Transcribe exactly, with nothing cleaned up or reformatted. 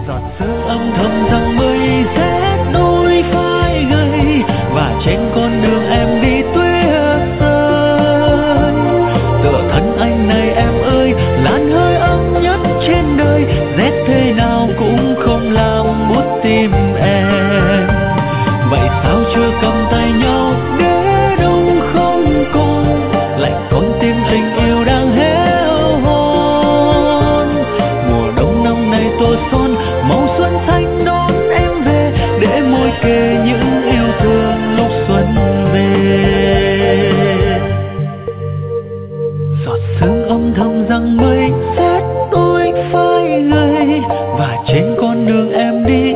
Giọt sương âm thầm rằng mây rét đôi vai gầy, và trên con đường em đi tuyết rơi. Tựa thân anh này em ơi, làn hơi ấm nhất trên đời, rét thế nào cũng không làm buốt tim em. Vậy sao chưa cầm tay nhau để đông không còn, lại con tim tình yêu đang héo hon. Mùa đông năm nay tô son màu xuân xanh đón em về, để môi kề những yêu thương lúc xuân về. Giọt sương âm thầm rằng mây rét đôi vai gầy, và trên con đường em đi